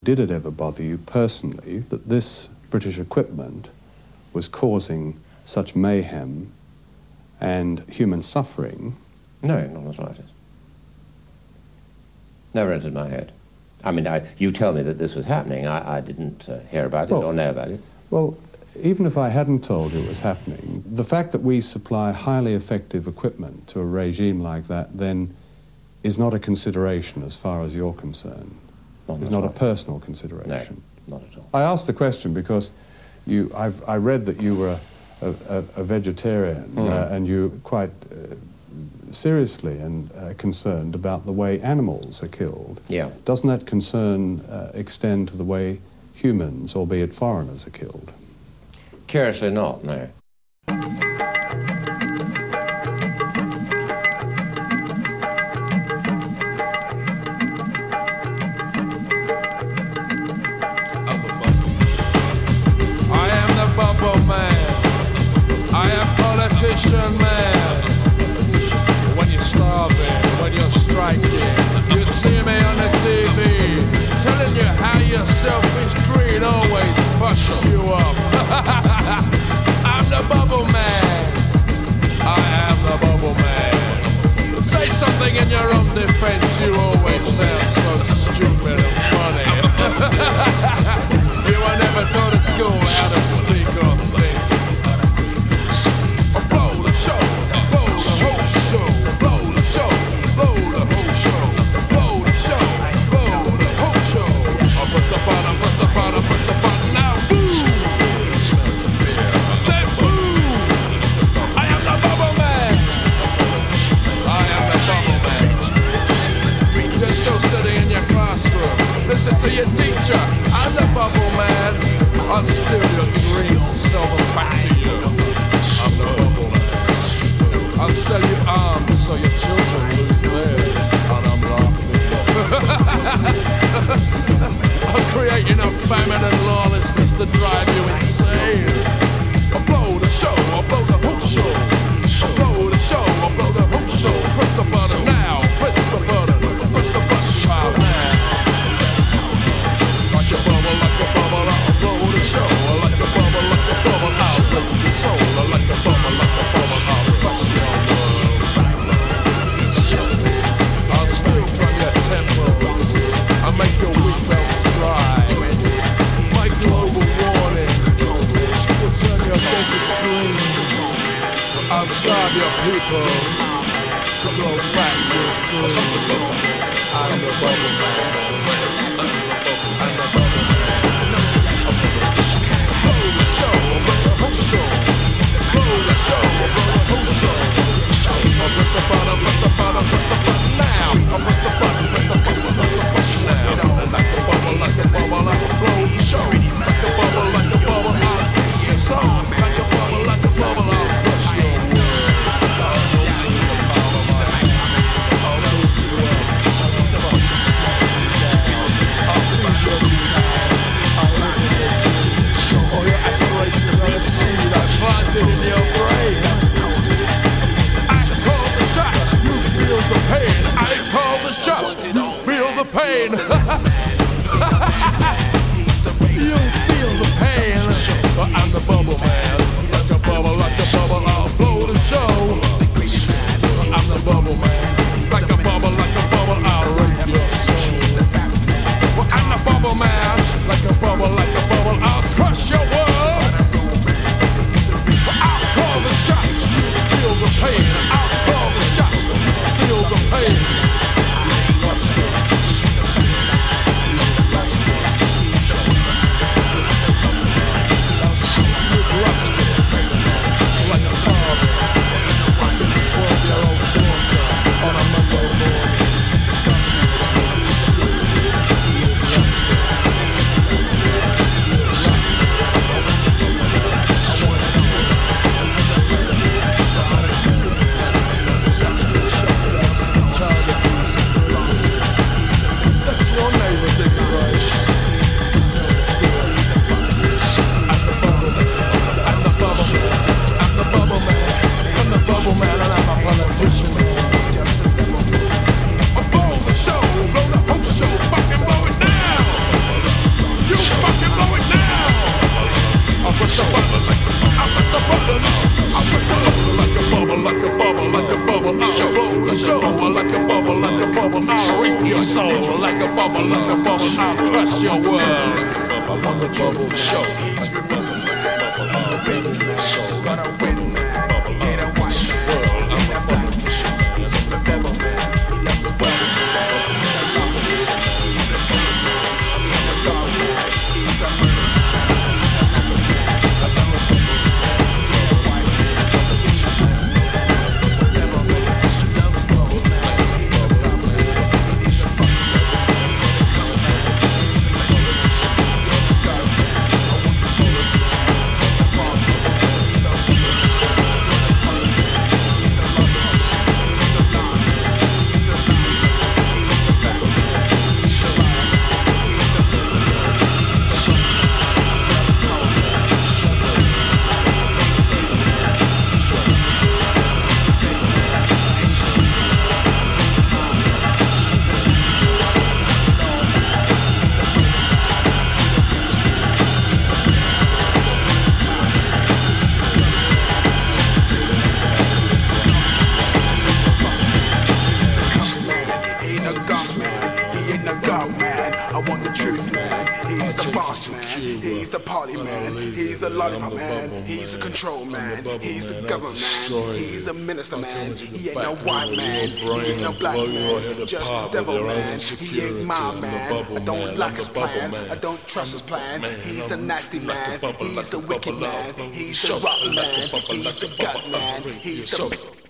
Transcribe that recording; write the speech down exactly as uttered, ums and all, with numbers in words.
Did it ever bother you personally that this British equipment was causing such mayhem and human suffering? No, not the slightest. Never entered my head. I mean, I, you tell me that this was happening. I, I didn't uh, hear about it well, or know about it. Well, even if I hadn't told you it was happening, the fact that we supply highly effective equipment to a regime like that then is not a consideration as far as you're concerned. Not It's not right. a personal consideration. No, not at all. I asked the question because you, I've, I read that you were a, a, a vegetarian Mm. uh, and you quite uh, seriously and uh, concerned about the way animals are killed. Yeah. Doesn't that concern uh, extend to the way humans, albeit foreigners, are killed? Curiously not, no. Bubble man, I am politician man. When you're starving, when you're striking, you see me on the T V, telling you how your selfish greed always fucks you up. I'm the bubble man, I am the bubble man. Say something in your own defense, you always sound so stupid and funny. You were never taught at school how to speak or think. Blow the show, blow the whole show, blow the show, blow the whole show, blow the show, blow the whole show. I press the button, press the button, press the button now. Boom! Say boom! I am the bubble man. I am the bubble man. You're still sitting in your classroom. Listen to your teacher. I'm the bubble man. I'll steal your dreams and sell them back to you. I'm the bubble man. I'll sell you arms so your children lose theirs. And I'm laughing. I'll create enough famine and lawlessness to drive you insane. I'll blow the show, I'll blow the whole show. I'll blow the show, I'll blow the whole show. Press the button now, press the button, press the button, child now. Like a bubble, like a bubble, I'll blow the show. Like a bubble, like a bubble, I'll blow your soul. Like a bubble, like a bubble, I'll crush your world. I'll steal from your temples. I'll make your wheat belts dry. My global warning will turn your deserts green. I'll starve your people to grow fat with food. I'm the bubble man. I'm the bubble man. Blow the show, blow the whole show. Blow the show, blow the whole show. I'll press the button, press the button, press the button now. I'll press the button, press the button, press the button now. And like a bubble, like a bubble, I will blow the show. Like a bubble, like a bubble, I'll kiss your soul. Like a bubble, like a bubble, I'll crush your world. I'll hold you in the palm of my hand. I'll lose you up. I'll snatch you down. I'll please your desires. I'll live in your dreams. All your aspirations are a seed I planted in your brain. I call the shots, you feel the pain. I call the shots, you feel the pain. You feel the pain. I'm the bubble man. Like a bubble, like a bubble, I'll blow the show. I'm the bubble man. Like a bubble, like a bubble, I'll rape your soul. Well, I'm the bubble man. Like a bubble, like a bubble, I'll crush your world. Well, I'll call the shots, you feel the pain. I'll call the shots, you feel the pain. Watch this. Watch this. You've lost it. Like a father, fucking his twelve-year-old daughter. soul like a bubble, like a bubble. I'll crush your world. I'm on the bubble show. He's the bubble like a bubble. I'll raise my soul. Gotta win, man. He ain't a white man. He ain't a black man. He's just a devil man. He loves the bubble man. He's a lost man. He's a good man. He's a dog man. He's a murder man. He's a natural man. A double treasure man. He ain't a white man. He's a devil man. He's the devil man. He loves the bubble man. He's a dog man. He's a fuck man. He's a good man. He's a legend man. He's a god man. I want the truth. He's a boss man. He's a truth. He's a honey man. He's a love man. He's the blind man. He's the blind man. He's the fat man. He's the lion man. He's the loser man. He's the son man. He's the power man. He's the devil man. He's the evil man. He's the son man. He's the devil man. He's the evil man. He's the man. He ain't no god man, he ain't no god man. I want the truth man. He's the boss man, he's the party man, he's the lollipop man, he's the control man, he's the government man, he's the minister man. He ain't no white man, he ain't no black man, just the devil man. He ain't my man, I don't like his plan, I don't trust his plan. He's the nasty man, he's the wicked man, he's the rotten man, he's the gut man, he's the